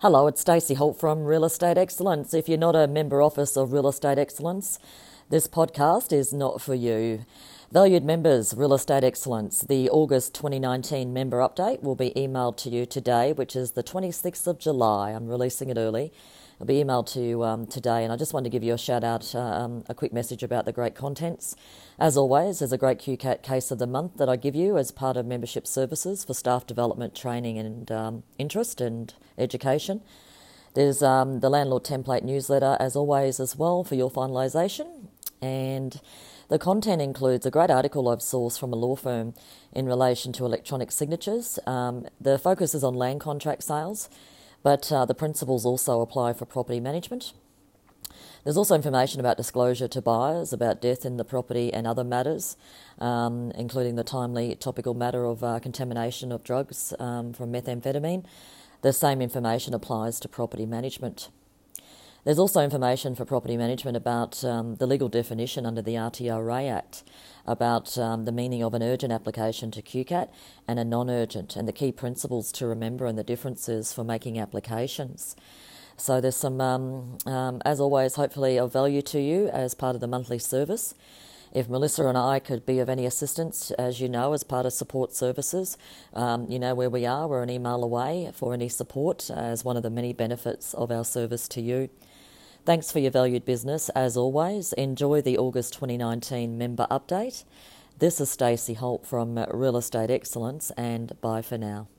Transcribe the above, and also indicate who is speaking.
Speaker 1: Hello, it's Stacey Holt from Real Estate Excellence. If you're not a member office of Real Estate Excellence, this podcast is not for you. Valued members, Real Estate Excellence, the August 2019 member update will be emailed to you today, which is the 26th of July. I'm releasing it early. It'll be emailed to you today, and I just wanted to give you a shout out, a quick message about the great contents. As always, there's a great QCAT case of the month that I give you as part of membership services for staff development, training and interest and education. There's the Landlord Template newsletter, as always, as well for your finalisation. And the content includes a great article I've sourced from a law firm in relation to electronic signatures. The focus is on land contract sales, but the principles also apply for property management. There's also information about disclosure to buyers, about death in the property and other matters, including the timely topical matter of contamination of drugs from methamphetamine. The same information applies to property management. There's also information for property management about the legal definition under the RTRA Act, about the meaning of an urgent application to QCAT and a non-urgent, and the key principles to remember and the differences for making applications. So there's some, as always, hopefully of value to you as part of the monthly service. If Melissa and I could be of any assistance, as you know, as part of support services, you know where we are. We're an email away for any support as one of the many benefits of our service to you. Thanks for your valued business. As always, enjoy the August 2019 member update. This is Stacey Holt from Real Estate Excellence, and bye for now.